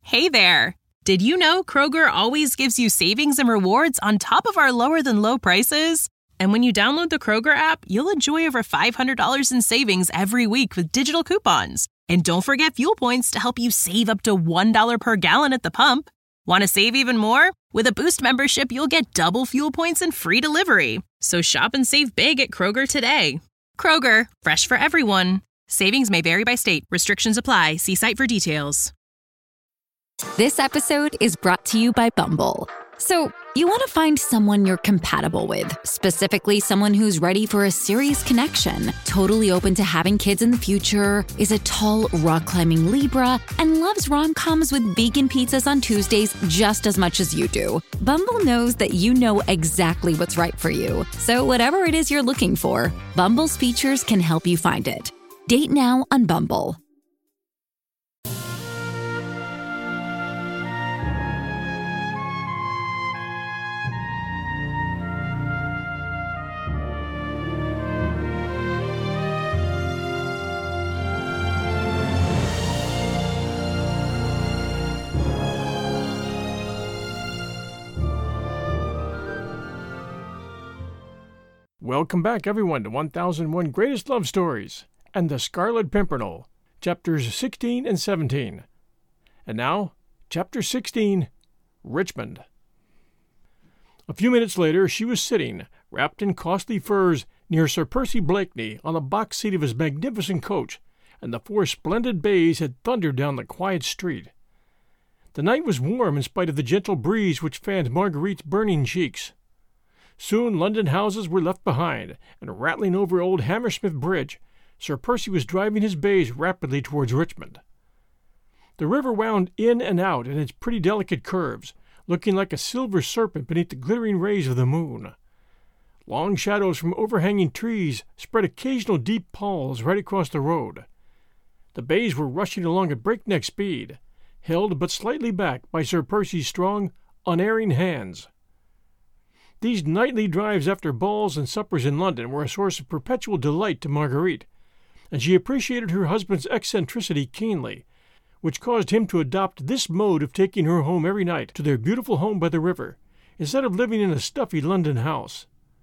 Hey there! Did you know Kroger always gives you savings and rewards on top of our lower-than-low prices? And when you download the Kroger app, you'll enjoy over $500 in savings every week with digital coupons. And don't forget fuel points to help you save up to $1 per gallon at the pump. Want to save even more? With a Boost membership, you'll get double fuel points and free delivery. So shop and save big at Kroger today. Kroger, fresh for everyone. Savings may vary by state. Restrictions apply. See site for details. This episode is brought to you by Bumble. So, you want to find someone you're compatible with, specifically someone who's ready for a serious connection, totally open to having kids in the future, is a tall, rock-climbing Libra, and loves rom-coms with vegan pizzas on Tuesdays just as much as you do. Bumble knows that you know exactly what's right for you. So whatever it is you're looking for, Bumble's features can help you find it. Date now on Bumble. Welcome back, everyone, to 1001 Greatest Love Stories and The Scarlet Pimpernel, Chapters 16 and 17. And now, Chapter 16, Richmond. A few minutes later, she was sitting, wrapped in costly furs, near Sir Percy Blakeney on the box seat of his magnificent coach, and the four splendid bays had thundered down the quiet street. The night was warm in spite of the gentle breeze which fanned Marguerite's burning cheeks. Soon London houses were left behind, and rattling over old Hammersmith Bridge, Sir Percy was driving his bays rapidly towards Richmond. The river wound in and out in its pretty delicate curves, looking like a silver serpent beneath the glittering rays of the moon. Long shadows from overhanging trees spread occasional deep palls right across the road. The bays were rushing along at breakneck speed, held but slightly back by Sir Percy's strong, unerring hands. These nightly drives after balls and suppers in London were a source of perpetual delight to Marguerite, and she appreciated her husband's eccentricity keenly, which caused him to adopt this mode of taking her home every night to their beautiful home by the river, instead of living in a stuffy London house.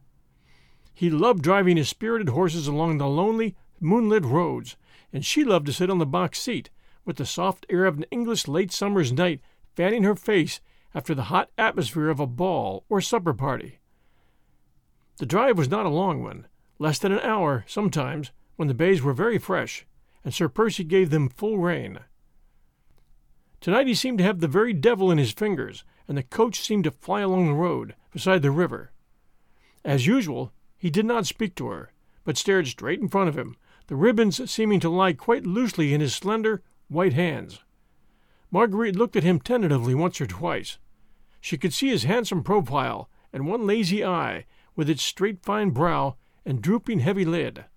He loved driving his spirited horses along the lonely, moonlit roads, and she loved to sit on the box seat, with the soft air of an English late summer's night fanning her face after the hot atmosphere of a ball or supper party. The drive was not a long one, less than an hour sometimes, when the bays were very fresh, and Sir Percy gave them full rein. Tonight he seemed to have the very devil in his fingers, and the coach seemed to fly along the road, beside the river. As usual, he did not speak to her, but stared straight in front of him, the ribbons seeming to lie quite loosely in his slender, white hands. Marguerite looked at him tentatively once or twice. She could see his handsome profile and one lazy eye, with its straight fine brow and drooping heavy lid.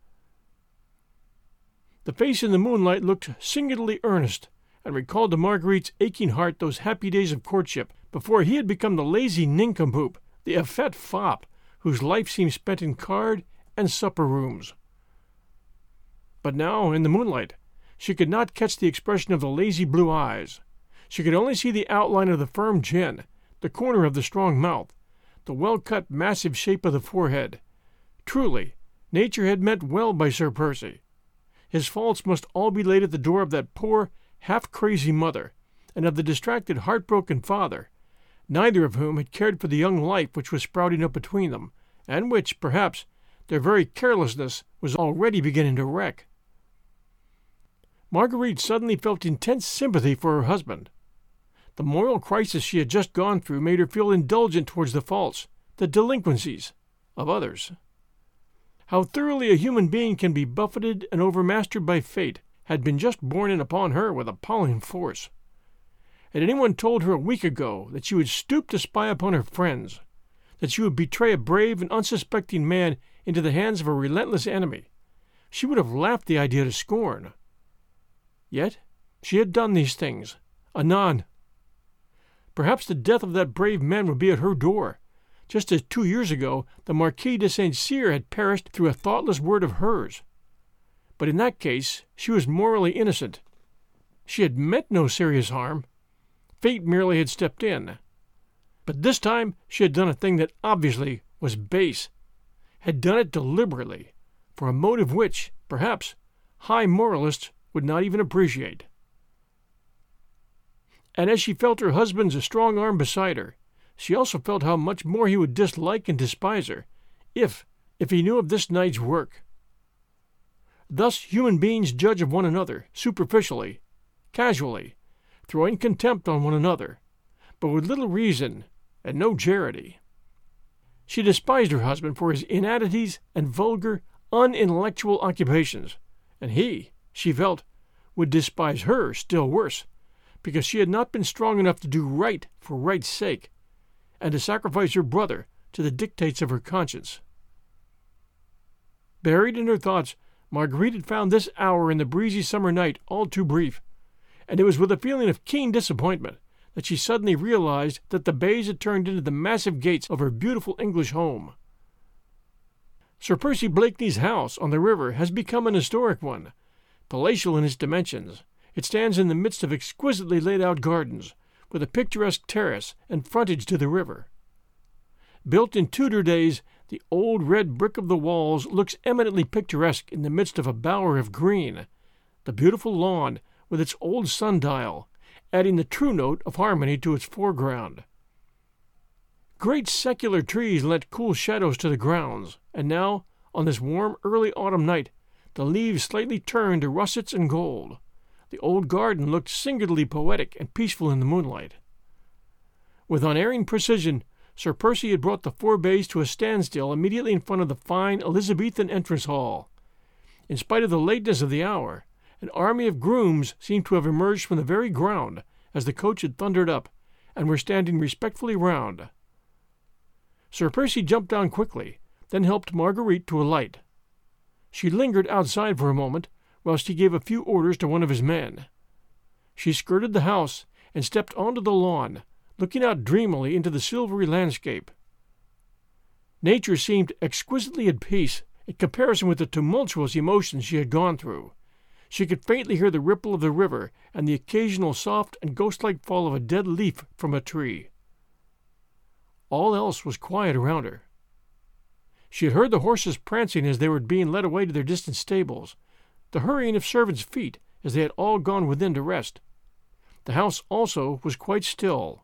The face in the moonlight looked singularly earnest, and recalled to Marguerite's aching heart those happy days of courtship, before he had become the lazy nincompoop, the effete fop, whose life seemed spent in card and supper rooms. But now, in the moonlight, she could not catch the expression of the lazy blue eyes. She could only see the outline of the firm chin, the corner of the strong mouth, the well-cut, massive shape of the forehead. Truly, nature had meant well by Sir Percy. His faults must all be laid at the door of that poor, half-crazy mother, and of the distracted, heartbroken father, neither of whom had cared for the young life which was sprouting up between them, and which, perhaps, their very carelessness was already beginning to wreck. Marguerite suddenly felt intense sympathy for her husband. The moral crisis she had just gone through made her feel indulgent towards the faults, the delinquencies, of others. How thoroughly a human being can be buffeted and overmastered by fate had been just borne in upon her with appalling force. Had anyone told her a week ago that she would stoop to spy upon her friends, that she would betray a brave and unsuspecting man into the hands of a relentless enemy, she would have laughed the idea to scorn. Yet she had done these things, anon. Perhaps the death of that brave man would be at her door, just as 2 years ago the Marquis de St. Cyr had perished through a thoughtless word of hers. But in that case she was morally innocent. She had meant no serious harm. Fate merely had stepped in. But this time she had done a thing that obviously was base, had done it deliberately, for a motive which, perhaps, high moralists would not even appreciate. And as she felt her husband's strong arm beside her, she also felt how much more he would dislike and despise her if he knew of this night's work. Thus human beings judge of one another superficially, casually, throwing contempt on one another, but with little reason and no charity. She despised her husband for his inanities and vulgar, unintellectual occupations, and he, she felt, would despise her still worse, because she had not been strong enough to do right for right's sake, and to sacrifice her brother to the dictates of her conscience. Buried in her thoughts, Marguerite had found this hour in the breezy summer night all too brief, and it was with a feeling of keen disappointment that she suddenly realized that the bays had turned into the massive gates of her beautiful English home. Sir Percy Blakeney's house on the river has become an historic one, palatial in its dimensions. It stands in the midst of exquisitely laid-out gardens, with a picturesque terrace and frontage to the river. Built in Tudor days, the old red brick of the walls looks eminently picturesque in the midst of a bower of green, the beautiful lawn with its old sundial, adding the true note of harmony to its foreground. Great secular trees lent cool shadows to the grounds, and now, on this warm early autumn night, the leaves slightly turned to russets and gold. The old garden looked singularly poetic and peaceful in the moonlight. With unerring precision, Sir Percy had brought the 4 bays to a standstill immediately in front of the fine Elizabethan entrance hall. In spite of the lateness of the hour, an army of grooms seemed to have emerged from the very ground as the coach had thundered up, and were standing respectfully round. Sir Percy jumped down quickly, then helped Marguerite to alight. She lingered outside for a moment, whilst he gave a few orders to one of his men. She skirted the house and stepped onto the lawn, looking out dreamily into the silvery landscape. Nature seemed exquisitely at peace in comparison with the tumultuous emotions she had gone through. She could faintly hear the ripple of the river and the occasional soft and ghost-like fall of a dead leaf from a tree. All else was quiet around her. She had heard the horses prancing as they were being led away to their distant stables, the hurrying of servants' feet as they had all gone within to rest. The house also was quite still.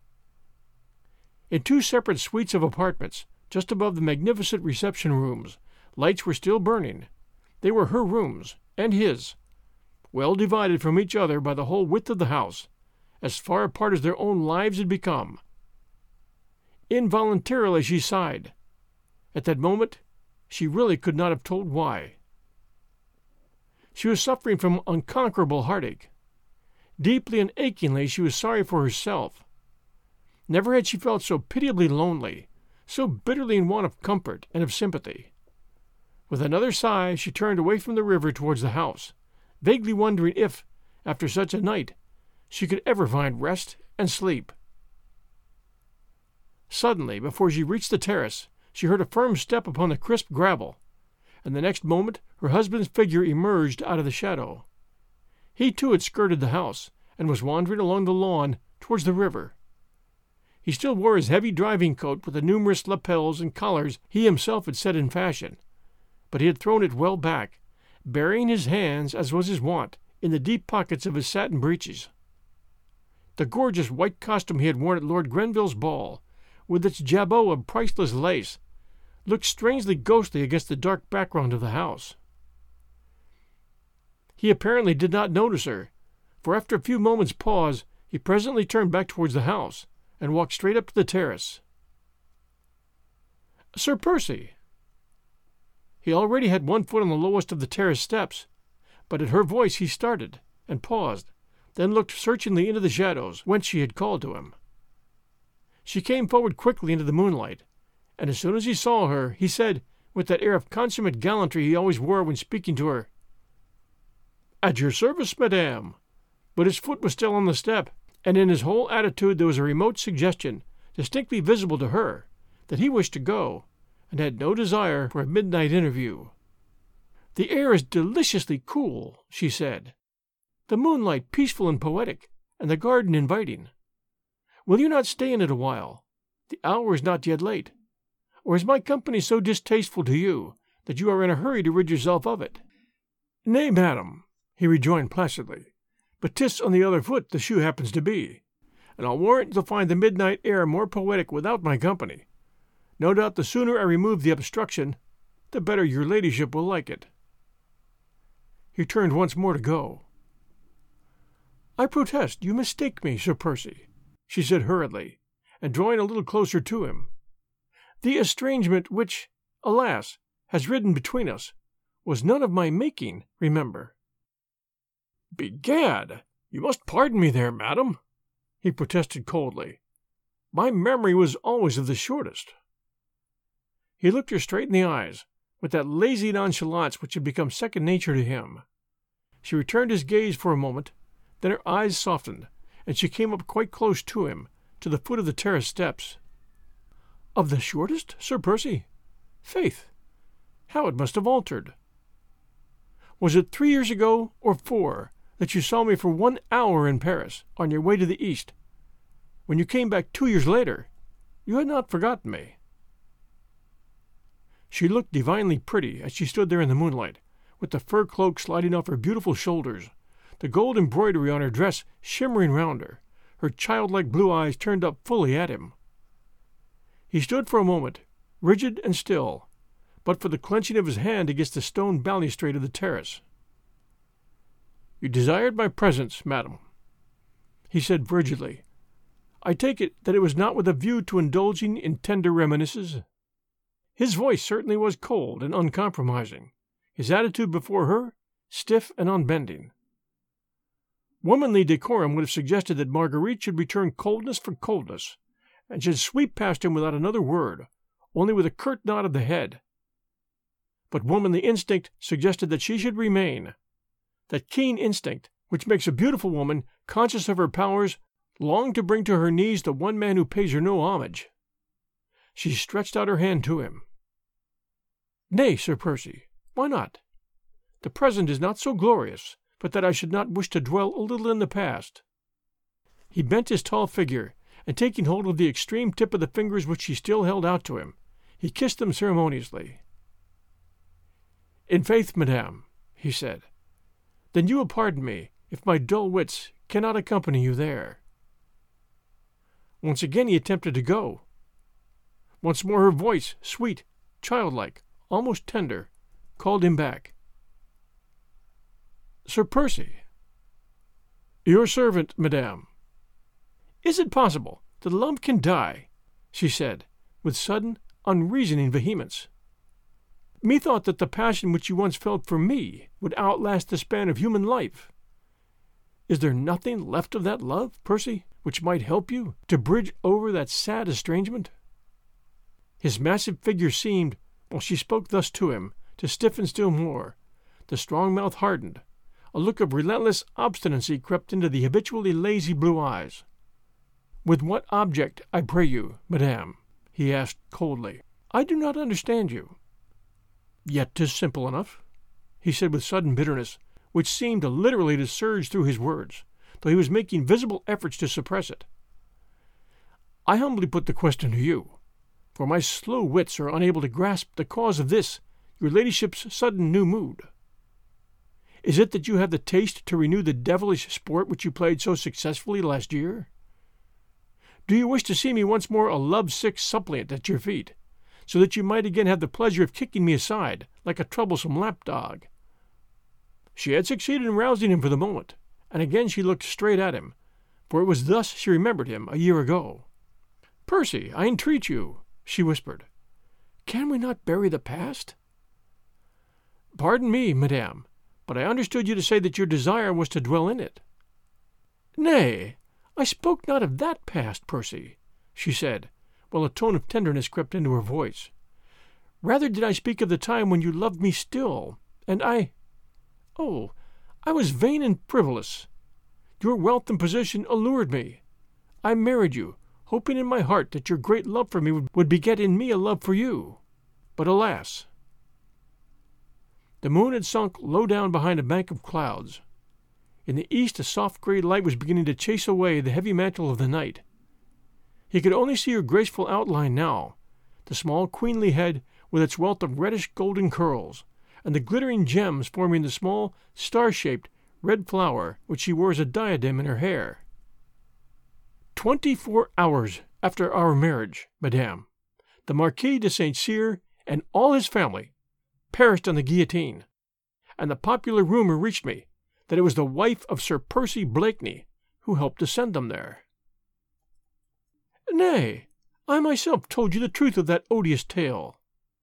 In 2 separate suites of apartments, just above the magnificent reception rooms, lights were still burning. They were her rooms, and his, well divided from each other by the whole width of the house, as far apart as their own lives had become. Involuntarily she sighed. At that moment, she really could not have told why. She was suffering from unconquerable heartache. Deeply and achingly she was sorry for herself. Never had she felt so pitiably lonely, so bitterly in want of comfort and of sympathy. With another sigh she turned away from the river towards the house, vaguely wondering if, after such a night, she could ever find rest and sleep. Suddenly, before she reached the terrace, she heard a firm step upon the crisp gravel, and the next moment her husband's figure emerged out of the shadow. He too had skirted the house, and was wandering along the lawn towards the river. He still wore his heavy driving coat with the numerous lapels and collars he himself had set in fashion, but he had thrown it well back, burying his hands, as was his wont, in the deep pockets of his satin breeches. The gorgeous white costume he had worn at Lord Grenville's ball, with its jabot of priceless lace, looked strangely ghostly against the dark background of the house. He apparently did not notice her, for after a few moments' pause he presently turned back towards the house, and walked straight up to the terrace. "Sir Percy!" He already had one foot on the lowest of the terrace steps, but at her voice he started, and paused, then looked searchingly into the shadows whence she had called to him. She came forward quickly into the moonlight, and as soon as he saw her, he said, with that air of consummate gallantry he always wore when speaking to her, "At your service, madame." But his foot was still on the step, and in his whole attitude there was a remote suggestion, distinctly visible to her, that he wished to go, and had no desire for a midnight interview. "The air is deliciously cool," she said, "the moonlight peaceful and poetic, and the garden inviting. Will you not stay in it a while? The hour is not yet late. Or is my company so distasteful to you that you are in a hurry to rid yourself of it?" "Nay, madam," he rejoined placidly, "but 'tis on the other foot the shoe happens to be, and I'll warrant you'll find the midnight air more poetic without my company. No doubt the sooner I remove the obstruction, the better your ladyship will like it." He turned once more to go. "I protest you mistake me, Sir Percy," she said hurriedly, and drawing a little closer to him. "The estrangement which, alas, has ridden between us was none of my making, remember." "Begad, you must pardon me there, madam," he protested coldly. "My memory was always of the shortest." He looked her straight in the eyes, with that lazy nonchalance which had become second nature to him. She returned his gaze for a moment, then her eyes softened, and she came up quite close to him, to the foot of the terrace steps. "Of the shortest, Sir Percy? Faith, how it must have altered! Was it 3 years ago, or 4, that you saw me for 1 hour in Paris, on your way to the East? When you came back 2 years later, you had not forgotten me." She looked divinely pretty as she stood there in the moonlight, with the fur cloak sliding off her beautiful shoulders, the gold embroidery on her dress shimmering round her childlike blue eyes turned up fully at him. He stood for a moment, rigid and still, but for the clenching of his hand against the stone balustrade of the terrace. "You desired my presence, madam," he said frigidly. "I take it that it was not with a view to indulging in tender reminiscences." His voice certainly was cold and uncompromising, his attitude before her stiff and unbending. Womanly decorum would have suggested that Marguerite should return coldness for coldness, and should sweep past him without another word, only with a curt nod of the head. But womanly instinct suggested that she should remain, that keen instinct which makes a beautiful woman, conscious of her powers, long to bring to her knees the one man who pays her no homage. She stretched out her hand to him. "Nay, Sir Percy, why not? The present is not so glorious but that I should not wish to dwell a little in the past." He bent his tall figure, and taking hold of the extreme tip of the fingers which she still held out to him, he kissed them ceremoniously. "In faith, madame," he said, "then you will pardon me if my dull wits cannot accompany you there." Once again he attempted to go. Once more her voice, sweet, childlike, almost tender, called him back. "Sir Percy." "Your servant, madame." "Is it possible that love can die?" she said, with sudden, unreasoning vehemence. "Methought that the passion which you once felt for me would outlast the span of human life. Is there nothing left of that love, Percy, which might help you to bridge over that sad estrangement?" His massive figure seemed, while she spoke thus to him, to stiffen still more. The strong mouth hardened. A look of relentless obstinacy crept into the habitually lazy blue eyes. "With what object, I pray you, madame?" he asked coldly. "I do not understand you." "Yet 'tis simple enough," he said with sudden bitterness, which seemed literally to surge through his words, though he was making visible efforts to suppress it. "I humbly put the question to you, for my slow wits are unable to grasp the cause of this, your ladyship's sudden new mood. Is it that you have the taste to renew the devilish sport which you played so successfully last year? Do you wish to see me once more a love-sick suppliant at your feet, so that you might again have the pleasure of kicking me aside like a troublesome lapdog?" She had succeeded in rousing him for the moment, and again she looked straight at him, for it was thus she remembered him a year ago. "Percy, I entreat you," she whispered. "Can we not bury the past?" "Pardon me, madame, but I understood you to say that your desire was to dwell in it." "Nay, I spoke not of that past, Percy," she said, while a tone of tenderness crept into her voice. "Rather did I speak of the time when you loved me still, and I was vain and frivolous. Your wealth and position allured me. I married you, hoping in my heart that your great love for me would beget in me a love for you. But alas!" The moon had sunk low down behind a bank of clouds. In the east a soft gray light was beginning to chase away the heavy mantle of the night. He could only see her graceful outline now, the small queenly head with its wealth of reddish golden curls, and the glittering gems forming the small, star-shaped red flower which she wore as a diadem in her hair. 24 hours after our marriage, madame, the Marquis de St. Cyr and all his family perished on the guillotine, and the popular rumor reached me that it was the wife of Sir Percy Blakeney who helped to send them there. Nay, I myself told you the truth of that odious tale.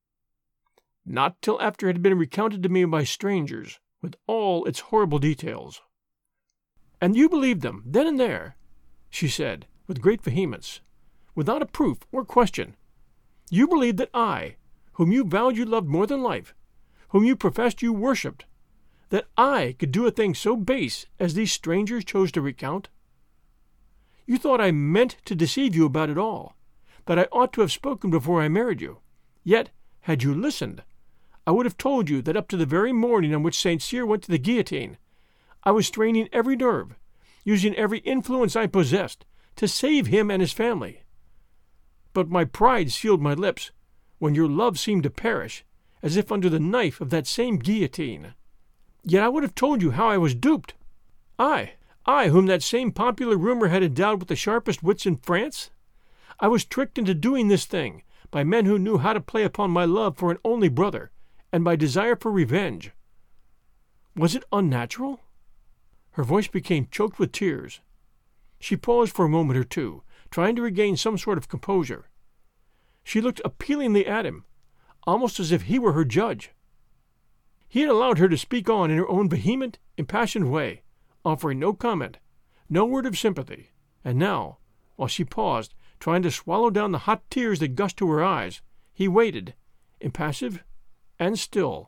Not till after it had been recounted to me by strangers, with all its horrible details. And you believed them, then and there, she said, with great vehemence, without a proof or question. You believed that I, whom you vowed you loved more than life, whom you professed you worshipped, that I could do a thing so base as these strangers chose to recount? You thought I meant to deceive you about it all, that I ought to have spoken before I married you. Yet, had you listened, I would have told you that up to the very morning on which St. Cyr went to the guillotine, I was straining every nerve, using every influence I possessed, to save him and his family. But my pride sealed my lips, when your love seemed to perish, as if under the knife of that same guillotine. Yet I would have told you how I was duped. I whom that same popular rumor had endowed with the sharpest wits in France. I was tricked into doing this thing by men who knew how to play upon my love for an only brother, and my desire for revenge. Was it unnatural? Her voice became choked with tears. She paused for a moment or two, trying to regain some sort of composure. She looked appealingly at him, almost as if he were her judge. He had allowed her to speak on in her own vehement, impassioned way, offering no comment, no word of sympathy, and now, while she paused, trying to swallow down the hot tears that gushed to her eyes, he waited, impassive and still.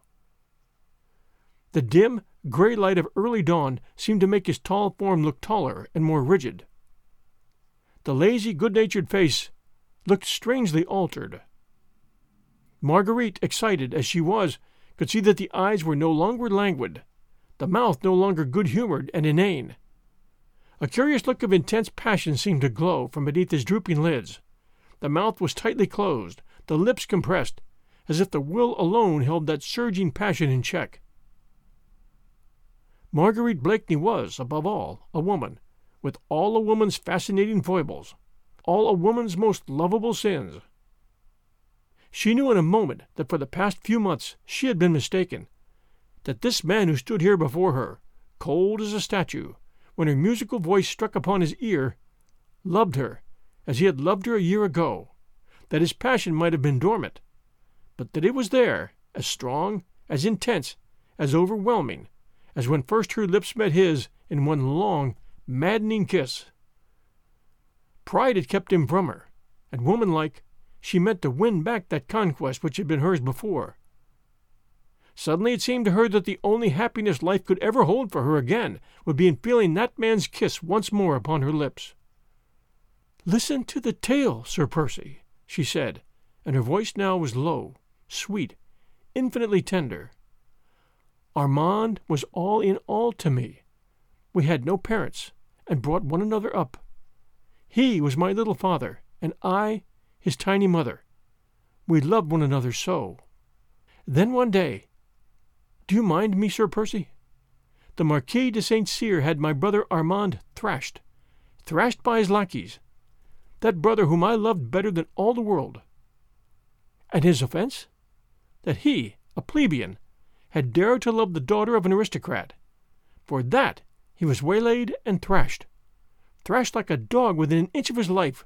The dim, gray light of early dawn seemed to make his tall form look taller and more rigid. The lazy, good-natured face looked strangely altered. Marguerite, excited as she was, could see that the eyes were no longer languid, the mouth no longer good-humored and inane. A curious look of intense passion seemed to glow from beneath his drooping lids. The mouth was tightly closed, the lips compressed, as if the will alone held that surging passion in check. Marguerite Blakeney was, above all, a woman, with all a woman's fascinating foibles, all a woman's most lovable sins. She knew in a moment that for the past few months she had been mistaken, that this man who stood here before her, cold as a statue, when her musical voice struck upon his ear, loved her as he had loved her a year ago, that his passion might have been dormant, but that it was there, as strong, as intense, as overwhelming, as when first her lips met his in one long, maddening kiss. Pride had kept him from her, and womanlike, she meant to win back that conquest which had been hers before. Suddenly it seemed to her that the only happiness life could ever hold for her again would be in feeling that man's kiss once more upon her lips. "Listen to the tale, Sir Percy," she said, and her voice now was low, sweet, infinitely tender. "Armand was all in all to me. We had no parents, and brought one another up. He was my little father, and I, his tiny mother. We loved one another so. Then one day, do you mind me, Sir Percy? The Marquis de St. Cyr had my brother Armand thrashed by his lackeys, that brother whom I loved better than all the world. And his offense? That he, a plebeian, had dared to love the daughter of an aristocrat. For that he was waylaid and thrashed like a dog within an inch of his life.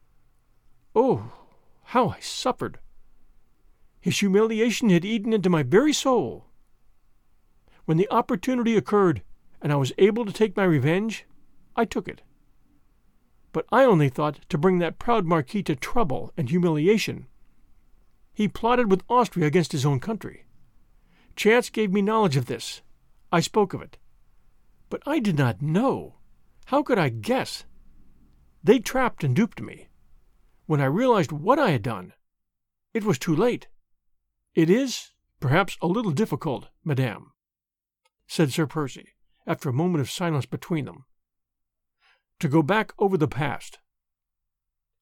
Oh, how I suffered! His humiliation had eaten into my very soul. When the opportunity occurred, and I was able to take my revenge, I took it. But I only thought to bring that proud Marquis to trouble and humiliation. He plotted with Austria against his own country. Chance gave me knowledge of this. I spoke of it. But I did not know. How could I guess? They trapped and duped me. When I realized what I had done, it was too late. It is, perhaps, a little difficult, madame, said Sir Percy, after a moment of silence between them, to go back over the past.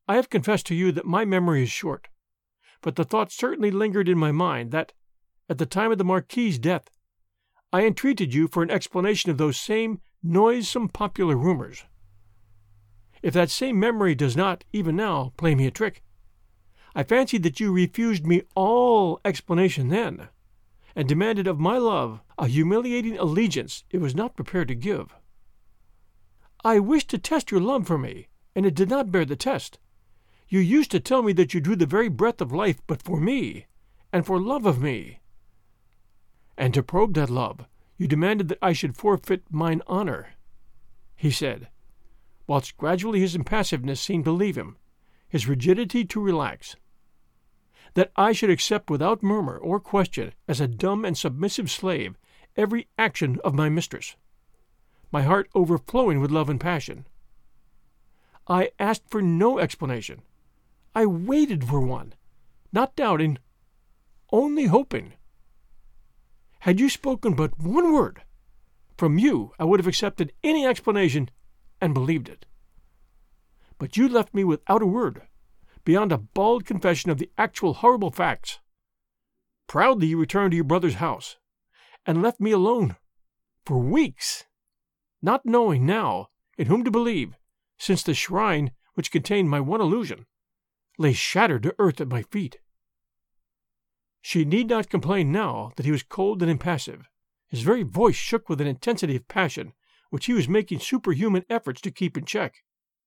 I have confessed to you that my memory is short, but the thought certainly lingered in my mind that, at the time of the Marquis's death, I entreated you for an explanation of those same noisome popular rumors. If that same memory does not, even now, play me a trick, I fancied that you refused me all explanation then, and demanded of my love a humiliating allegiance it was not prepared to give. I wished to test your love for me, and it did not bear the test. You used to tell me that you drew the very breath of life but for me, and for love of me. And to probe that love, you demanded that I should forfeit mine honor, he said, whilst gradually his impassiveness seemed to leave him, his rigidity to relax. That I should accept without murmur or question, as a dumb and submissive slave, every action of my mistress, my heart overflowing with love and passion. I asked for no explanation. I waited for one, not doubting, only hoping. Had you spoken but one word, from you I would have accepted any explanation and believed it. But you left me without a word, beyond a bald confession of the actual horrible facts. Proudly you returned to your brother's house, and left me alone for weeks, not knowing now in whom to believe, since the shrine which contained my one illusion lay shattered to earth at my feet. She need not complain now that he was cold and impassive. His very voice shook with an intensity of passion which he was making superhuman efforts to keep in check.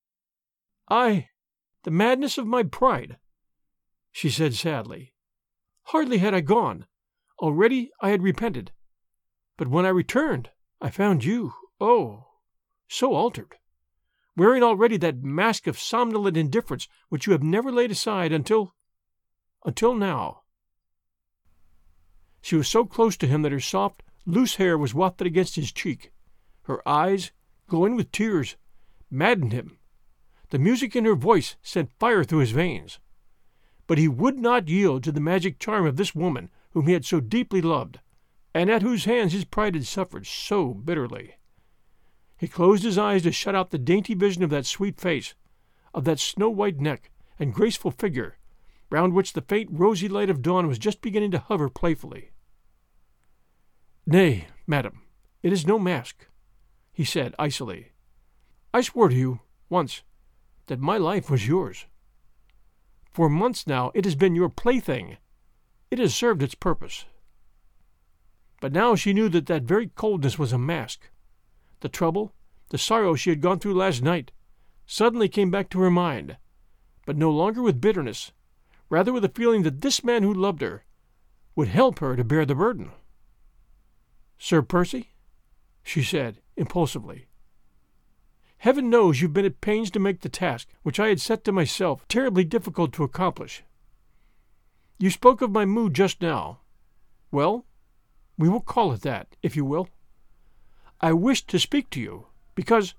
The madness of my pride, she said sadly. Hardly had I gone. Already I had repented. But when I returned, I found you, so altered, wearing already that mask of somnolent indifference which you have never laid aside until now. She was so close to him that her soft, loose hair was wafted against his cheek. Her eyes, glowing with tears, maddened him. The music in her voice sent fire through his veins. But he would not yield to the magic charm of this woman whom he had so deeply loved, and at whose hands his pride had suffered so bitterly. He closed his eyes to shut out the dainty vision of that sweet face, of that snow-white neck and graceful figure, round which the faint rosy light of dawn was just beginning to hover playfully. "Nay, madam, it is no mask," he said icily. "I swore to you, once, that my life was yours. For months now it has been your plaything. It has served its purpose." But now she knew that that very coldness was a mask. The trouble, the sorrow she had gone through last night, suddenly came back to her mind, but no longer with bitterness, rather with a feeling that this man who loved her would help her to bear the burden. "Sir Percy," she said impulsively, "Heaven knows you've been at pains to make the task which I had set to myself terribly difficult to accomplish. You spoke of my mood just now. Well, we will call it that, if you will. I wished to speak to you because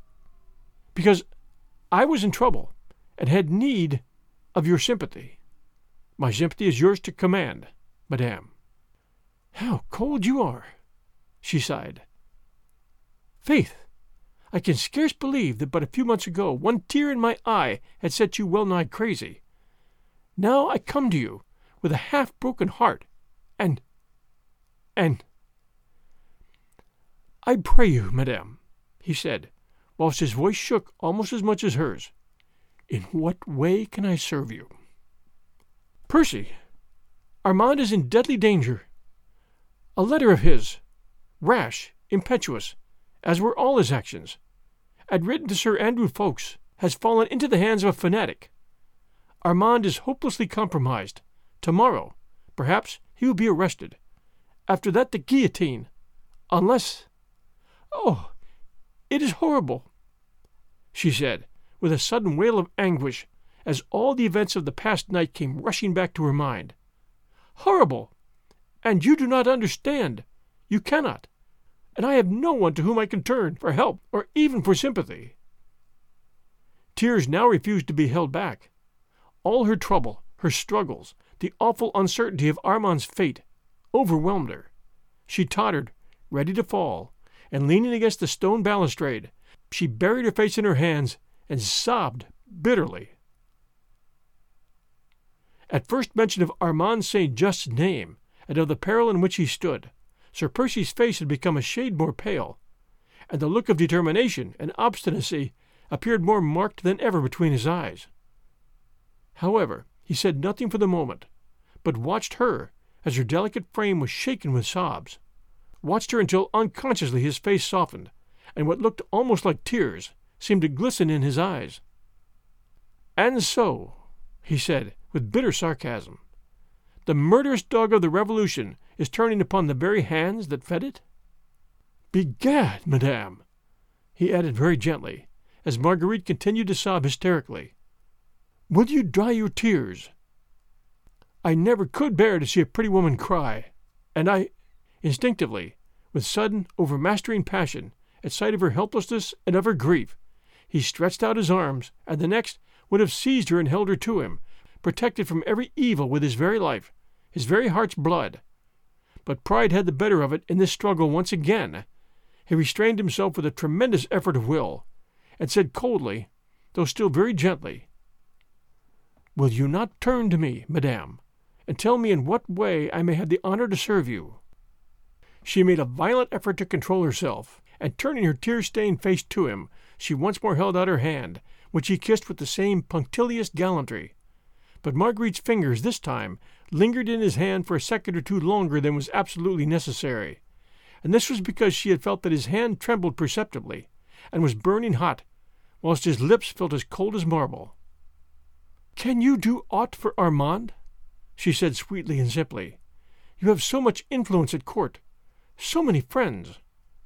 I was in trouble and had need of your sympathy. My sympathy is yours to command, madame." "How cold you are," she sighed. "Faith, I can scarce believe that but a few months ago one tear in my eye had set you well-nigh crazy. Now I come to you with a half-broken heart, and I pray you, madame," he said, whilst his voice shook almost as much as hers, "in what way can I serve you?" "Percy, Armand is in deadly danger. A letter of his, rash, impetuous, as were all his actions, had written to Sir Andrew Ffoulkes, has fallen into the hands of a fanatic. Armand is hopelessly compromised. Tomorrow, perhaps, he will be arrested. After that, the guillotine, unless— Oh, it is horrible," she said, with a sudden wail of anguish, as all the events of the past night came rushing back to her mind. "Horrible! And you do not understand. You cannot. And I have no one to whom I can turn for help or even for sympathy." Tears now refused to be held back. All her trouble, her struggles, the awful uncertainty of Armand's fate, overwhelmed her. She tottered, ready to fall, and leaning against the stone balustrade, she buried her face in her hands and sobbed bitterly. At first mention of Armand St. Just's name, and of the peril in which he stood, Sir Percy's face had become a shade more pale, and the look of determination and obstinacy appeared more marked than ever between his eyes. However, he said nothing for the moment, but watched her as her delicate frame was shaken with sobs, watched her until unconsciously his face softened, and what looked almost like tears seemed to glisten in his eyes. "And so," he said, with bitter sarcasm, "the murderous dog of the Revolution is turning upon the very hands that fed it? Begad, madame," he added very gently, as Marguerite continued to sob hysterically, "will you dry your tears? I never could bear to see a pretty woman cry, and I—" Instinctively, with sudden, overmastering passion, at sight of her helplessness and of her grief, he stretched out his arms, and the next would have seized her and held her to him, protected from every evil with his very life, his very heart's blood. But pride had the better of it in this struggle once again. He restrained himself with a tremendous effort of will, and said coldly, though still very gently, "Will you not turn to me, madame, and tell me in what way I may have the honor to serve you?" She made a violent effort to control herself, and turning her tear-stained face to him, she once more held out her hand, which he kissed with the same punctilious gallantry. But Marguerite's fingers this time lingered in his hand for a second or two longer than was absolutely necessary, and this was because she had felt that his hand trembled perceptibly, and was burning hot, whilst his lips felt as cold as marble. "Can you do aught for Armand?" she said sweetly and simply. "You have so much influence at court, so many friends."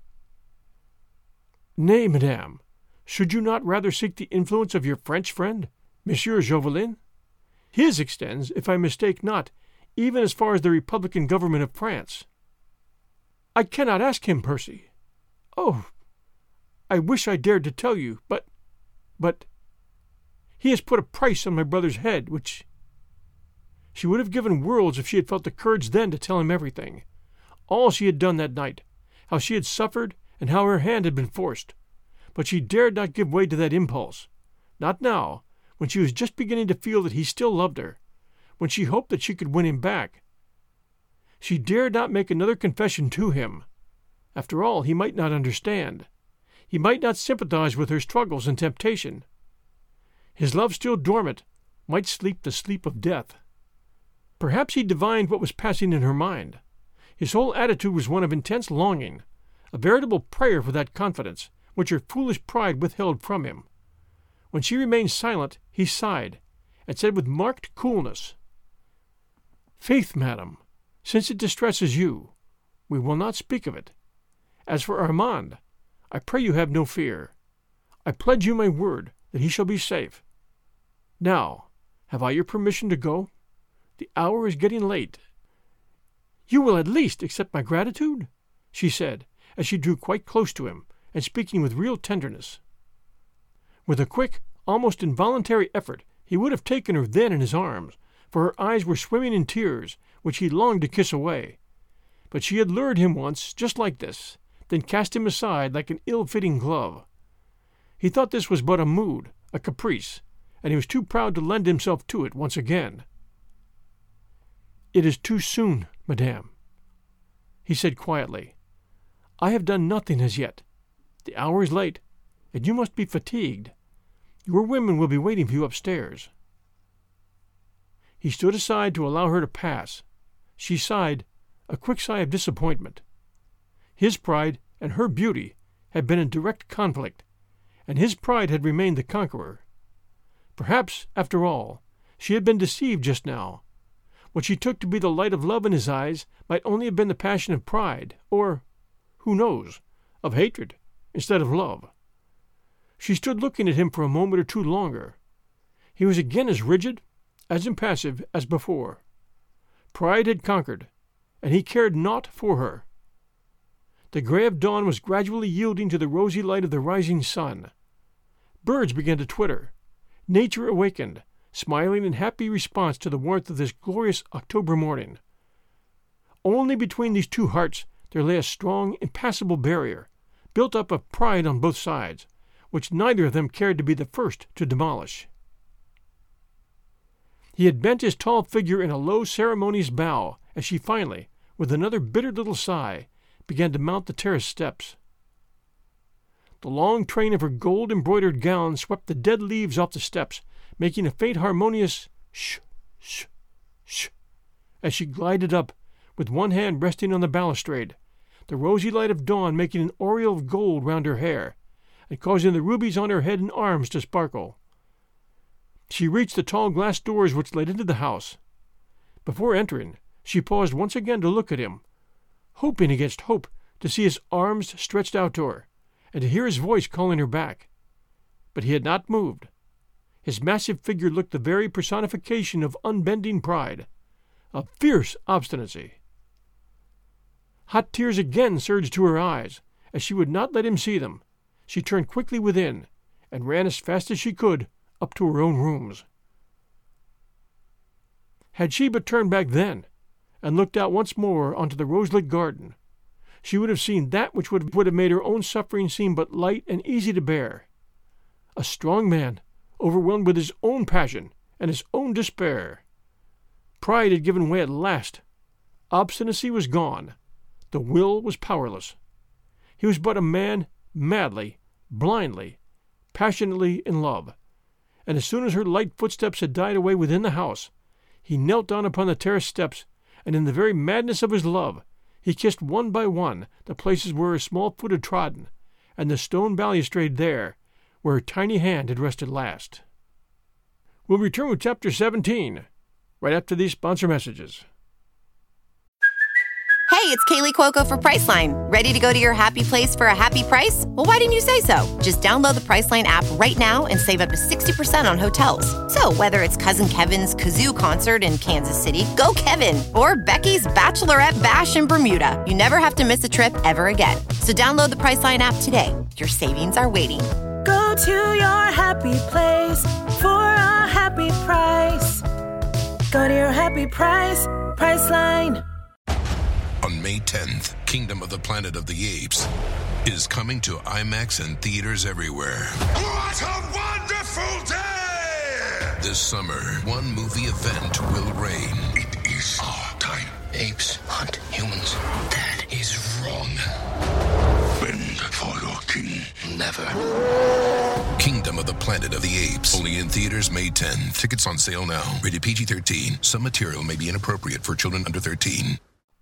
"Nay, madame, should you not rather seek the influence of your French friend, Monsieur Chauvelin? His extends, if I mistake not, even as far as the Republican government of France." "I cannot ask him, Percy. Oh, I wish I dared to tell you, but he has put a price on my brother's head, which—" She would have given worlds if she had felt the courage then to tell him everything, all she had done that night, how she had suffered, and how her hand had been forced. But she dared not give way to that impulse, not now, when she was just beginning to feel that he still loved her, when she hoped that she could win him back. She dared not make another confession to him. After all, he might not understand. He might not sympathize with her struggles and temptation. His love still dormant might sleep the sleep of death. Perhaps he divined what was passing in her mind. His whole attitude was one of intense longing, a veritable prayer for that confidence which her foolish pride withheld from him. When she remained silent, he sighed, and said with marked coolness, "Faith, madam, since it distresses you, we will not speak of it. As for Armand, I pray you have no fear. I pledge you my word that he shall be safe. Now, have I your permission to go? The hour is getting late." "You will at least accept my gratitude?" she said, as she drew quite close to him, and speaking with real tenderness. With a quick, almost involuntary effort, he would have taken her then in his arms, for her eyes were swimming in tears, which he longed to kiss away. But she had lured him once, just like this, then cast him aside like an ill-fitting glove. He thought this was but a mood, a caprice, and he was too proud to lend himself to it once again. "It is too soon, madame," he said quietly. "I have done nothing as yet. The hour is late, and you must be fatigued. Your women will be waiting for you upstairs." He stood aside to allow her to pass. She sighed, a quick sigh of disappointment. His pride and her beauty had been in direct conflict, and his pride had remained the conqueror. Perhaps, after all, she had been deceived just now. What she took to be the light of love in his eyes might only have been the passion of pride, or, who knows, of hatred instead of love. She stood looking at him for a moment or two longer. He was again as rigid, as impassive as before. Pride had conquered, and he cared naught for her. The gray of dawn was gradually yielding to the rosy light of the rising sun. Birds began to twitter. Nature awakened, smiling in happy response to the warmth of this glorious October morning. Only between these two hearts there lay a strong, impassable barrier, built up of pride on both sides, which neither of them cared to be the first to demolish. He had bent his tall figure in a low ceremonious bow as she finally, with another bitter little sigh, began to mount the terrace steps. The long train of her gold-embroidered gown swept the dead leaves off the steps, making a faint harmonious sh, sh, sh, as she glided up, with one hand resting on the balustrade, the rosy light of dawn making an aureole of gold round her hair, and causing the rubies on her head and arms to sparkle. She reached the tall glass doors which led into the house. Before entering, she paused once again to look at him, hoping against hope to see his arms stretched out to her, and to hear his voice calling her back. But he had not moved. His massive figure looked the very personification of unbending pride, of fierce obstinacy. Hot tears again surged to her eyes. As she would not let him see them, she turned quickly within, and ran as fast as she could up to her own rooms. Had she but turned back then, and looked out once more onto the rose-lit garden, she would have seen that which would have made her own suffering seem but light and easy to bear. A strong man, overwhelmed with his own passion and his own despair. Pride had given way at last. Obstinacy was gone. The will was powerless. He was but a man madly, blindly, passionately in love, and as soon as her light footsteps had died away within the house, he knelt down upon the terrace steps, and in the very madness of his love, he kissed one by one the places where her small foot had trodden, and the stone balustrade there, where her tiny hand had rested last. We'll return with Chapter 17, right after these sponsor messages. Hey, it's Kaylee Cuoco for Priceline. Ready to go to your happy place for a happy price? Well, why didn't you say so? Just download the Priceline app right now and save up to 60% on hotels. So whether it's Cousin Kevin's Kazoo Concert in Kansas City, go Kevin, or Becky's Bachelorette Bash in Bermuda, you never have to miss a trip ever again. So download the Priceline app today. Your savings are waiting. Go to your happy place for a happy price. Go to your happy price, Priceline. On May 10th, Kingdom of the Planet of the Apes is coming to IMAX and theaters everywhere. What a wonderful day! This summer, one movie event will reign. It is our time. Apes hunt humans. That is wrong. Bend for your king. Never. Kingdom of the Planet of the Apes. Only in theaters May 10th. Tickets on sale now. Rated PG-13. Some material may be inappropriate for children under 13.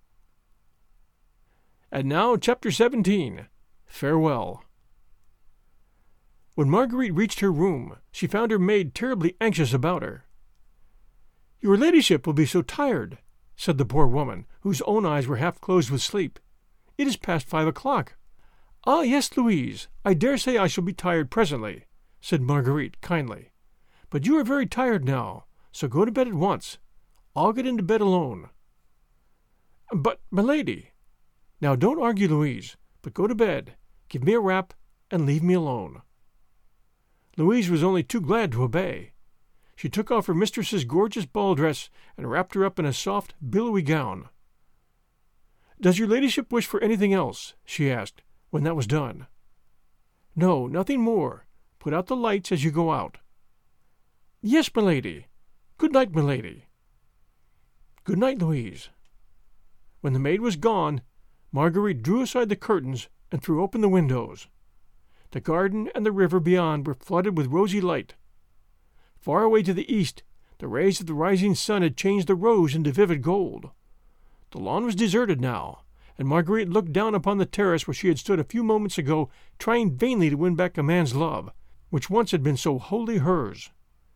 And now, Chapter 17, Farewell. When Marguerite reached her room, she found her maid terribly anxious about her. "Your ladyship will be so tired," said the poor woman, whose own eyes were half closed with sleep. "It is past 5 o'clock." "Ah, yes, Louise, I dare say I shall be tired presently," said Marguerite kindly. "But you are very tired now, so go to bed at once. I'll get into bed alone." "But, milady—" "Now don't argue, Louise, but go to bed, give me a wrap, and leave me alone." Louise was only too glad to obey. She took off her mistress's gorgeous ball dress and wrapped her up in a soft, billowy gown. "Does your ladyship wish for anything else?" she asked, when that was done. "No, nothing more. Put out the lights as you go out." "Yes, milady. Good night, milady." "Good night, Louise." When the maid was gone, Marguerite drew aside the curtains and threw open the windows. The garden and the river beyond were flooded with rosy light. Far away to the east, the rays of the rising sun had changed the rose into vivid gold. The lawn was deserted now, and Marguerite looked down upon the terrace where she had stood a few moments ago, trying vainly to win back a man's love, which once had been so wholly hers.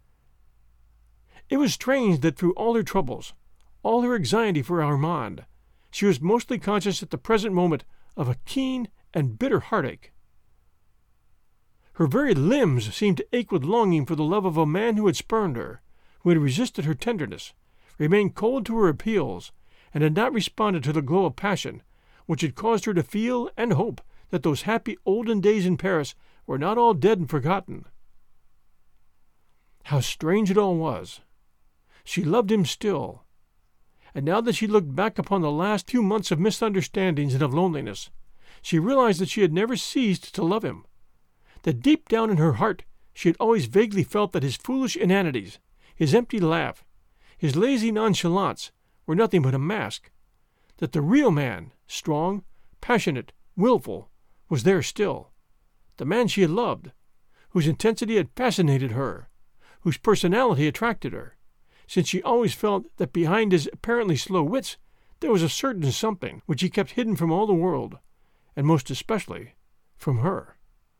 It was strange that through all her troubles, all her anxiety for Armand, she was mostly conscious at the present moment of a keen and bitter heartache. Her very limbs seemed to ache with longing for the love of a man who had spurned her, who had resisted her tenderness, remained cold to her appeals, and had not responded to the glow of passion, which had caused her to feel and hope that those happy olden days in Paris were not all dead and forgotten. How strange it all was! She loved him still. And now that she looked back upon the last few months of misunderstandings and of loneliness, she realized that she had never ceased to love him, that deep down in her heart she had always vaguely felt that his foolish inanities, his empty laugh, His lazy nonchalance were nothing but a mask, that the real man, strong, passionate, willful, was there still, the man she had loved, whose intensity had fascinated her, whose personality attracted her, since she always felt that behind his apparently slow wits there was a certain something which he kept hidden from all the world, and most especially from her.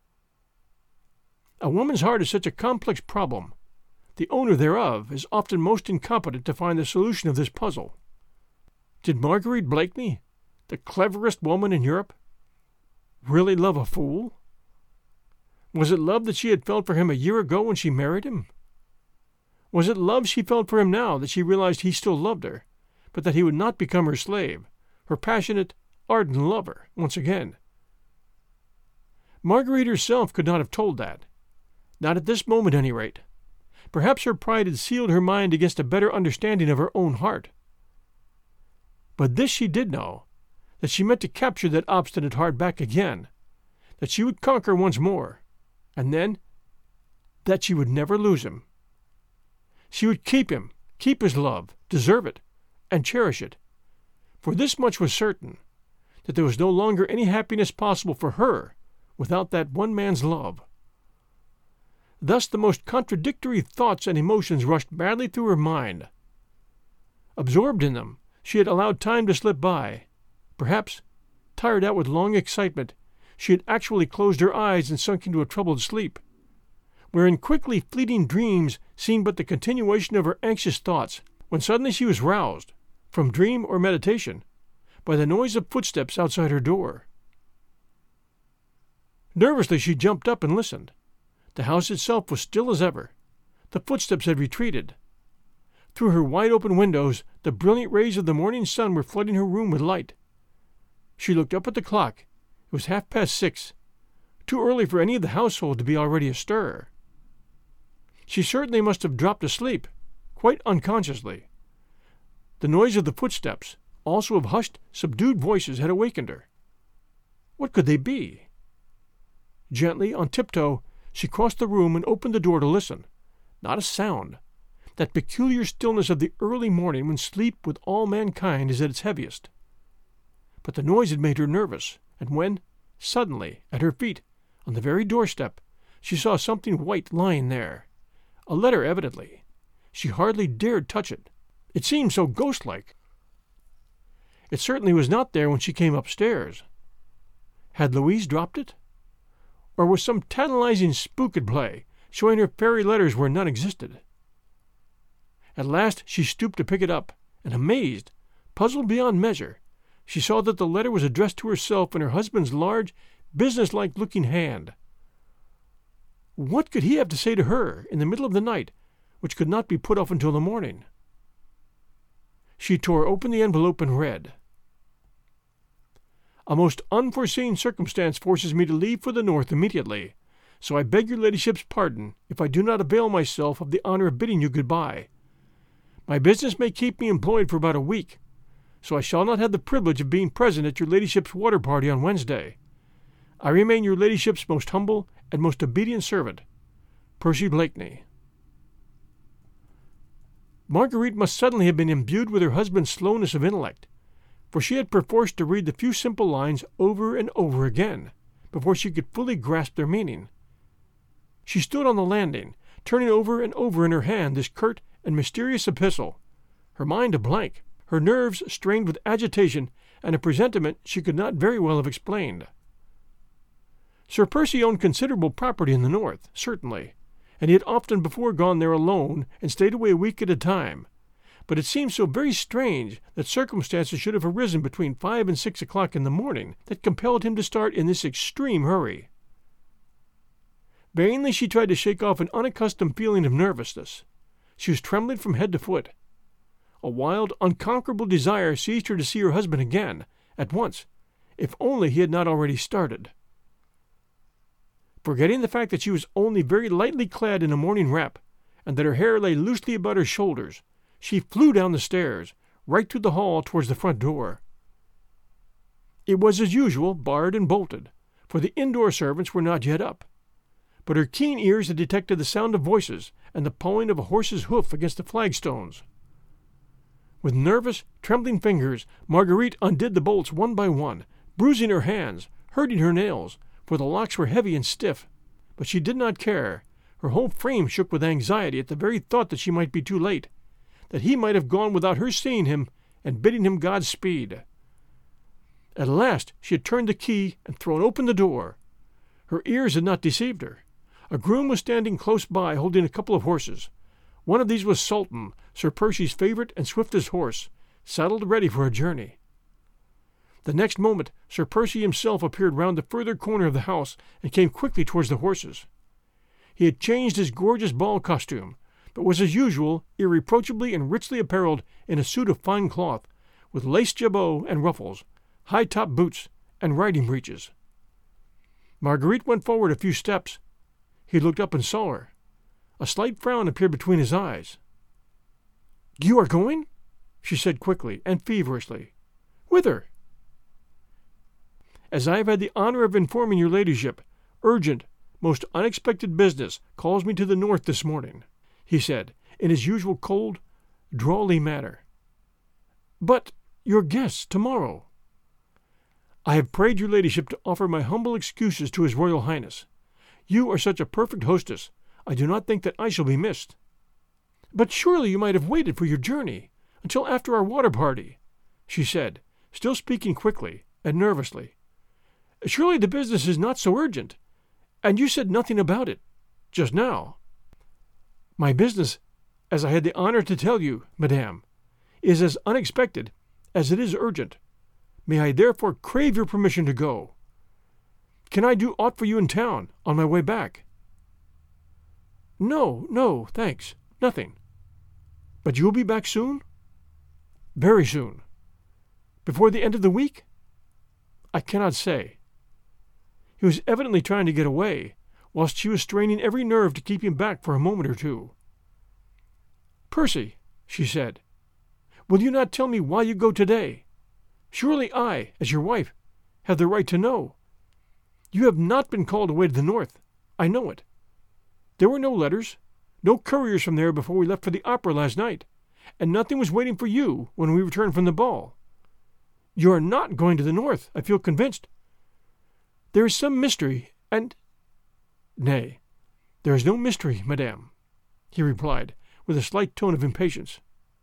A woman's heart is such a complex problem. The owner thereof is often most incompetent to find the solution of this puzzle. Did Marguerite Blakeney, the cleverest woman in Europe, really love a fool? Was it love that she had felt for him a year ago when she married him? Was it love she felt for him now that she realized he still loved her, but that he would not become her slave, her passionate, ardent lover, once again? Marguerite herself could not have told that. Not at this moment, at any rate. Perhaps her pride had sealed her mind against a better understanding of her own heart. But this she did know, that she meant to capture that obstinate heart back again, that she would conquer once more, and then that she would never lose him. She would keep him, keep his love, deserve it, and cherish it. For this much was certain, that there was no longer any happiness possible for her without that one man's love. Thus the most contradictory thoughts and emotions rushed madly through her mind. Absorbed in them, she had allowed time to slip by. Perhaps, tired out with long excitement, she had actually closed her eyes and sunk into a troubled sleep, wherein quickly fleeting dreams seemed but the continuation of her anxious thoughts, when suddenly she was roused, from dream or meditation, by the noise of footsteps outside her door. Nervously she jumped up and listened. The house itself was still as ever. The footsteps had retreated. Through her wide-open windows the brilliant rays of the morning sun were flooding her room with light. She looked up at the clock. It was 6:30, too early for any of the household to be already astir. She certainly must have dropped asleep, quite unconsciously. The noise of the footsteps, also of hushed, subdued voices, had awakened her. What could they be? Gently, on tiptoe, she crossed the room and opened the door to listen. Not a sound. That peculiar stillness of the early morning when sleep with all mankind is at its heaviest. But the noise had made her nervous, and when, suddenly, at her feet, on the very doorstep, she saw something white lying there, a letter evidently, she hardly dared touch it. It seemed so ghost-like. It certainly was not there when she came upstairs. Had Louise dropped it? Or was some tantalizing spook at play, showing her fairy letters where none existed? At last she stooped to pick it up, and amazed, puzzled beyond measure, she saw that the letter was addressed to herself in her husband's large, business-like-looking hand. What could he have to say to her in the middle of the night, which could not be put off until the morning? She tore open the envelope and read, "A most unforeseen circumstance forces me to leave for the north immediately, so I beg your ladyship's pardon if I do not avail myself of the honor of bidding you good-bye. My business may keep me employed for about a week, so I shall not have the privilege of being present at your ladyship's water party on Wednesday. I remain your ladyship's most humble and most obedient servant, Percy Blakeney." Marguerite must suddenly have been imbued with her husband's slowness of intellect, for she had perforce to read the few simple lines over and over again before she could fully grasp their meaning. She stood on the landing, turning over and over in her hand this curt and mysterious epistle, her mind a blank, her nerves strained with agitation and a presentiment she could not very well have explained. Sir Percy owned considerable property in the north, certainly, and he had often before gone there alone and stayed away a week at a time, but it seemed so very strange that circumstances should have arisen between 5 and 6 o'clock in the morning that compelled him to start in this extreme hurry. Vainly she tried to shake off an unaccustomed feeling of nervousness. She was trembling from head to foot. A wild, unconquerable desire seized her to see her husband again, at once, if only he had not already started. Forgetting the fact that she was only very lightly clad in a morning wrap, and that her hair lay loosely about her shoulders, she flew down the stairs, right through the hall towards the front door. It was as usual, barred and bolted, for the indoor servants were not yet up. But her keen ears had detected the sound of voices and the pawing of a horse's hoof against the flagstones. With nervous, trembling fingers, Marguerite undid the bolts one by one, bruising her hands, hurting her nails, for the locks were heavy and stiff. But she did not care. Her whole frame shook with anxiety at the very thought that she might be too late, that he might have gone without her seeing him and bidding him Godspeed. At last she had turned the key and thrown open the door. Her ears had not deceived her. A groom was standing close by, holding a couple of horses. One of these was Sultan, Sir Percy's favorite and swiftest horse, saddled ready for a journey. The next moment Sir Percy himself appeared round the further corner of the house and came quickly towards the horses. He had changed his gorgeous ball costume, but was as usual irreproachably and richly apparelled in a suit of fine cloth, with lace jabot and ruffles, high-top boots, and riding breeches. Marguerite went forward a few steps. He looked up and saw her. A slight frown appeared between his eyes. "You are going?" she said quickly and feverishly. "Whither?" "As I have had the honour of informing your ladyship, urgent, most unexpected business calls me to the north this morning," he said, in his usual cold, drawly manner. "But your guests tomorrow?" "I have prayed your ladyship to offer my humble excuses to His Royal Highness. You are such a perfect hostess, I do not think that I shall be missed." "But surely you might have waited for your journey until after our water party," she said, still speaking quickly and nervously. "Surely the business is not so urgent, and you said nothing about it just now." "My business, as I had the honour to tell you, madame, is as unexpected as it is urgent. May I therefore crave your permission to go? Can I do aught for you in town on my way back?" No, thanks, nothing." "But you will be back soon?" "Very soon." "Before the end of the week?" "I cannot say." He was evidently trying to get away, whilst she was straining every nerve to keep him back for a moment or two. "Percy," she said, "will you not tell me why you go today? Surely I, as your wife, have the right to know. You have not been called away to the north. I know it. There were no letters, no couriers from there before we left for the opera last night, and nothing was waiting for you when we returned from the ball. You are not going to the north, I feel convinced. There is some mystery, and—" "Nay, there is no mystery, madame," he replied, with a slight tone of impatience.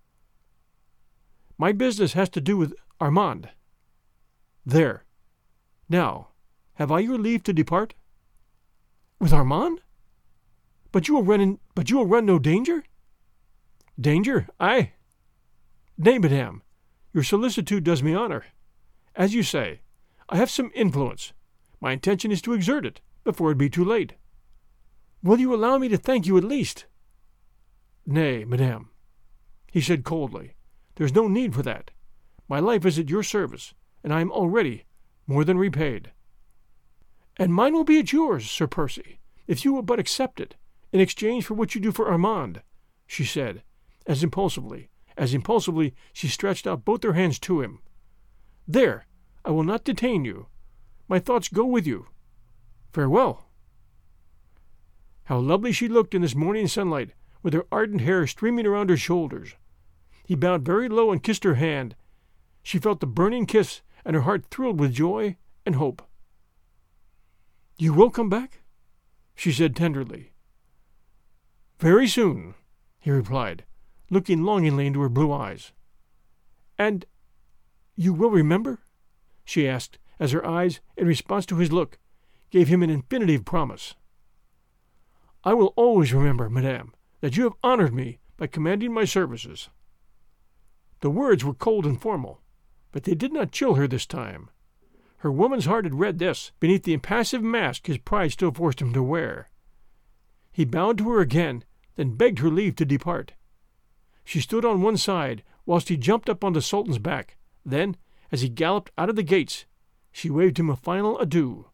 "My business has to do with Armand. There. Now, have I your leave to depart?" "With Armand? But you will run no danger?" "Danger? Aye. Nay, madame, your solicitude does me honour. As you say, I have some influence. My intention is to exert it before it be too late." "Will you allow me to thank you at least?" "Nay, madame," he said coldly, "there is no need for that. My life is at your service, and I am already more than repaid." "And mine will be at yours, Sir Percy, if you will but accept it, in exchange for what you do for Armand," she said, as impulsively she stretched out both her hands to him. "There, I will not detain you. My thoughts go with you. Farewell." How lovely she looked in this morning sunlight, with her ardent hair streaming around her shoulders. He bowed very low and kissed her hand. She felt the burning kiss, and her heart thrilled with joy and hope. "You will come back?" she said tenderly. "Very soon," he replied, looking longingly into her blue eyes. "And you will remember?" she asked, as her eyes, in response to his look, gave him an infinitive promise. "I will always remember, madame, that you have honoured me by commanding my services." The words were cold and formal, but they did not chill her this time. Her woman's heart had read this beneath the impassive mask his pride still forced him to wear. He bowed to her again, then begged her leave to depart. She stood on one side, whilst he jumped up on the Sultan's back. Then, as he galloped out of the gates, she waved him a final adieu.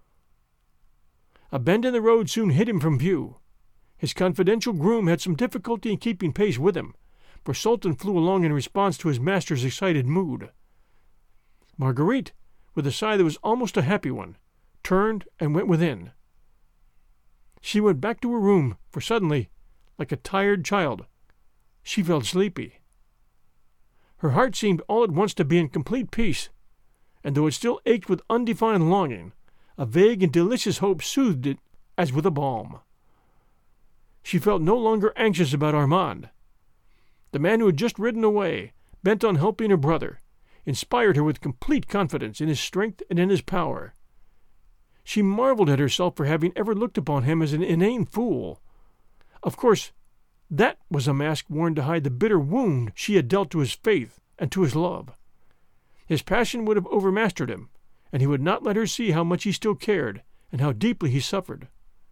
A bend in the road soon hid him from view. His confidential groom had some difficulty in keeping pace with him, for Sultan flew along in response to his master's excited mood. Marguerite, with a sigh that was almost a happy one, turned and went within. She went back to her room, for suddenly, like a tired child, she felt sleepy. Her heart seemed all at once to be in complete peace, and though it still ached with undefined longing, a vague and delicious hope soothed it as with a balm. She felt no longer anxious about Armand. The man who had just ridden away, bent on helping her brother, inspired her with complete confidence in his strength and in his power. She marveled at herself for having ever looked upon him as an inane fool. Of course, that was a mask worn to hide the bitter wound she had dealt to his faith and to his love. His passion would have overmastered him, and he would not let her see how much he still cared and how deeply he suffered.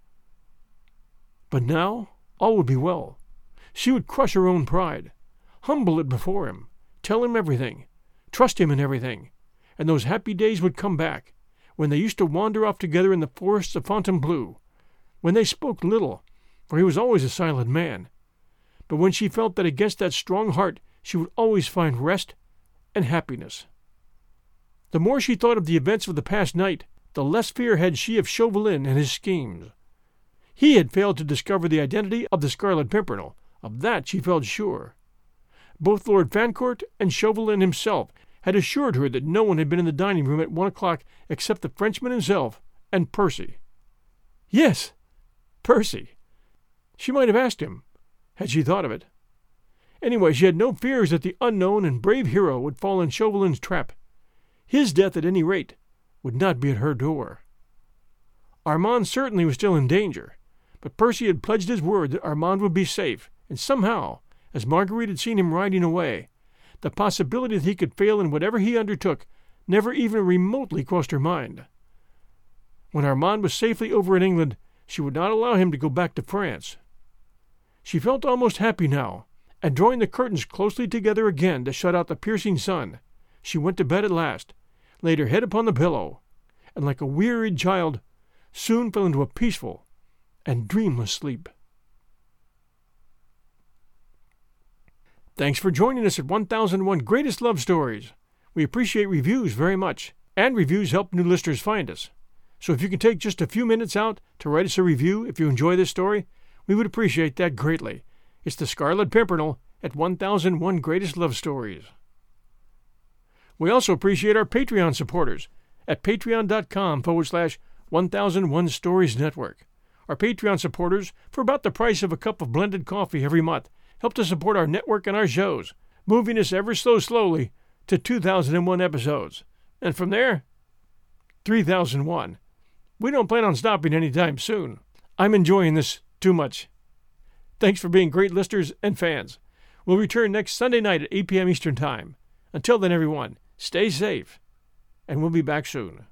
But now all would be well. She would crush her own pride, humble it before him, tell him everything, trust him in everything, and those happy days would come back, when they used to wander off together in the forests of Fontainebleau, when they spoke little, for he was always a silent man, but when she felt that against that strong heart she would always find rest and happiness. The more she thought of the events of the past night, the less fear had she of Chauvelin and his schemes. He had failed to discover the identity of the Scarlet Pimpernel. Of that she felt sure. Both Lord Fancourt and Chauvelin himself had assured her that no one had been in the dining room at 1 o'clock except the Frenchman himself and Percy. Yes, Percy. She might have asked him, had she thought of it. Anyway, she had no fears that the unknown and brave hero would fall in Chauvelin's trap. His death, at any rate, would not be at her door. Armand certainly was still in danger, but Percy had pledged his word that Armand would be safe, and somehow, as Marguerite had seen him riding away, the possibility that he could fail in whatever he undertook never even remotely crossed her mind. When Armand was safely over in England, she would not allow him to go back to France. She felt almost happy now, and drawing the curtains closely together again to shut out the piercing sun, she went to bed at last, laid her head upon the pillow, and like a wearied child, soon fell into a peaceful and dreamless sleep. Thanks for joining us at 1001 Greatest Love Stories. We appreciate reviews very much, and reviews help new listeners find us. So if you can take just a few minutes out to write us a review if you enjoy this story, we would appreciate that greatly. It's the Scarlet Pimpernel at 1001 Greatest Love Stories. We also appreciate our Patreon supporters at patreon.com/1001 Stories Network. Our Patreon supporters, for about the price of a cup of blended coffee every month, help to support our network and our shows, moving us ever so slowly to 2001 episodes. And from there, 3001. We don't plan on stopping anytime soon. I'm enjoying this too much. Thanks for being great listeners and fans. We'll return next Sunday night at 8 p.m. Eastern Time. Until then, everyone, stay safe, and we'll be back soon.